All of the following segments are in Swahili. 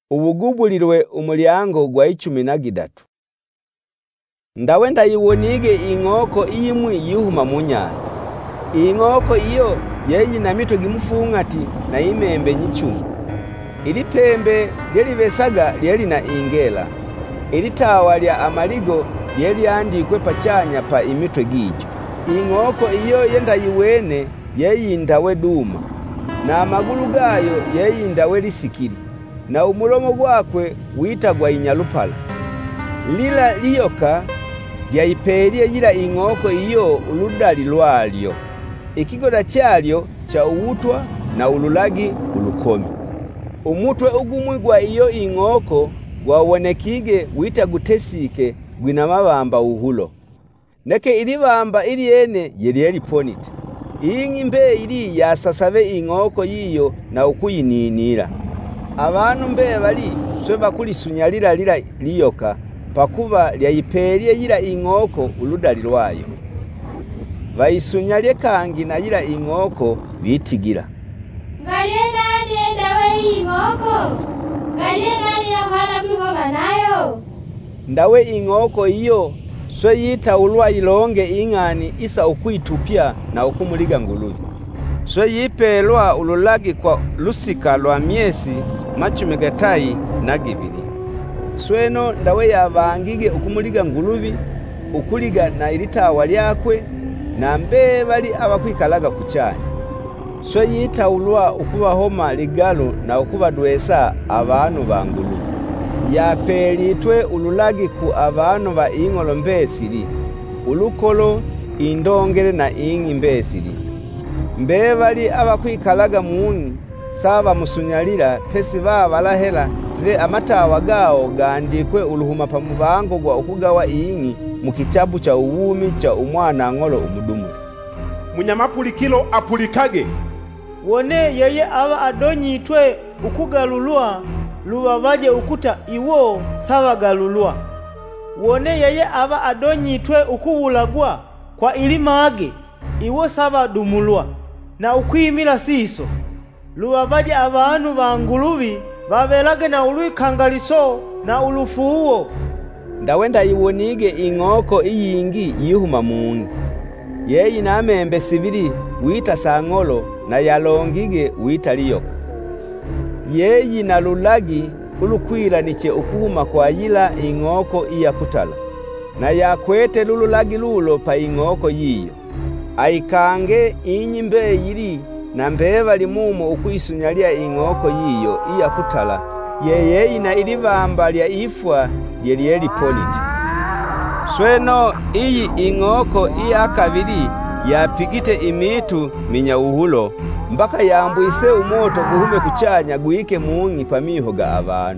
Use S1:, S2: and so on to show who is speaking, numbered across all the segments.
S1: Ubugubulirwe umulyango gwa 13. Ndawe ndayibonige inkoko imwe yihuma mu nyanja. Inkoko iyo yeyina mitwe gimufungati na imembe nyicumi. Iri pembe lyelibesaga lyelina ingela. Iri tawa lya amaligo lyandikwe pachanya pa imitwe gijo. Inkoko iyo yendayiwene yeyindawe duma, na amagulu gayo yeyindawe lisikiri, na umulomo gwakwe witagwa inyalupala. Lila liyoka lyayipeliye yila inkoko iyo uludali lwalyo. Ikigoda cyalyo cha uwutwa na ululagi ulukomi. Umutwe ugumwe gwa iyo inkoko gwawonekige wita gutesike gwina mabamba uhulo. Neke ilibamba iliene yeli ponite. Ingi mbe ili yasasabe inkoko yiyo na ukuyininira. Abantu mbe bali swe bakulisunyalira lila liyoka pakuba lyayipeliye yila inkoko uludali lwayo. Bayisunyalye kangi na yila inkoko bitigira.
S2: Ngaliye nani ndawe inkoko? Ngaliye nani yahala kwihoba nayo?
S1: Ndawe inkoko iyo swe yita ulwa ilonge ingani isa ukwitupya na ukumuliga nguluvi. Swe yipelwa ululagi kwa lusika lwa myesi 12 Sweno ndawe yabangige ukumuliga nguluvi, ukuliga na ilitawa lyakwe, na mbe bali abakwikalaga kuchanya. Swe yita ulwa ukubahoma ligalo na ukubadwesa abantu ba nguluvi. Yapelitwe ululagi ku abantu ba ingolo mbesiri, ulukolo, indongere na ingi mbesiri. Mbe bali abakwikalaga muungi saba musunyalira pesi balahela ve amatawa gao gandikwe uluhuma pamubango gwa ukugawa ingi mu kitabu cha uwumi cha umwana ngolo umudumu.
S3: Munyamapulikilo apulikage.
S4: Wone yeye aba adonyitwe ukugalulwa lubabaje ukuta iwo sabagalulwa. Wone yeye aba adonyitwe ukuwulagwa kwa ilimage iwo sabadumulwa na ukwimila siso. Lubabaje abantu bangulubi babelage na ulwikangaliso na ulufuuwo.
S1: Ndawe ndayibonige inkoko iyingi yihuma mungi. Yeyi na membe sibiri wita sangolo na yalongige wita liyoka. Yeyi na lulagi ulukwilaniche ukuhuma kwa yila inkoko iyakutala. Na yakwete lululagi lulo pa inkoko yiyo. Aikange inyimbe yiri na mbeba limumo ukwisunyalia inkoko yiyo iyakutala. Yeyi na ilibamba lya ifwa lyeli ponite. Sweno iyi inkoko iyakabiri yapigite imitu minya uhulo mpaka yambwise umoto guhume kuchanya guike muungi pamihoga abantu.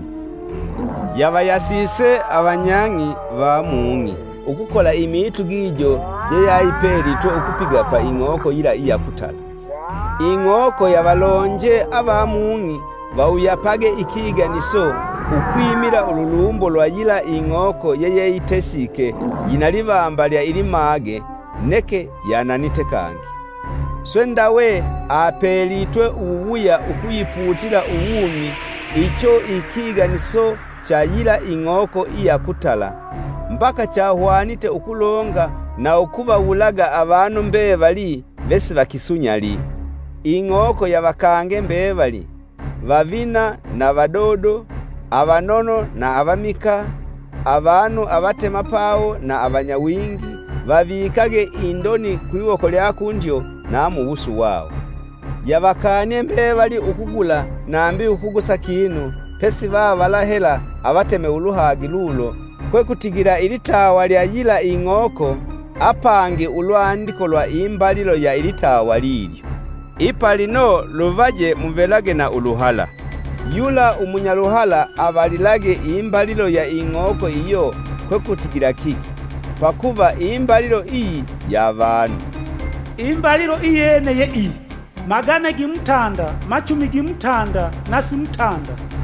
S1: Yabayasise abanyangi ba muungi ukukola imitu gijo ye yayipelitwe ukupiga pa inkoko yila iyakutala. Inkoko yabalonje abamungi bauyapage ikiganiso ukwimira ululumbo lwa yila inkoko yeye itesike yinalibamba lya ilimage neke yananite kangi. Swendawe apelitwe uwuya ukuyiputila uwumi icho ikiganiso cha yila inkoko iyakutala mpaka chahwanite ukulonga na ukuba ulaga abantu mbe bali besi bakisunyali. Inkoko yabakange mbe bali vavina na vadodo, abanono na abamika, abantu abatema pawo na abanyawingi, babikage indoni kwiwoko lyakundyo na mubusu wao. Yabakanye mbe bali ukugula nambi ukugusa kinu pesi balahela abateme uluhagi lulo kwe kutigira ilitawa lya yila inkoko apange ulwandiko lwa imbalilo ya ilitawa lilyo. Ipalino luvaje muvelage na uluhala. Yula umunyaluhala abalilage imbalilo ya inkoko iyo kwe kutigira kiki. Pakuba imbalilo iyi ya abantu.
S5: Imbalilo iyene ye iyi. Magana gimutanda, machumi gimutanda, nasi mutanda.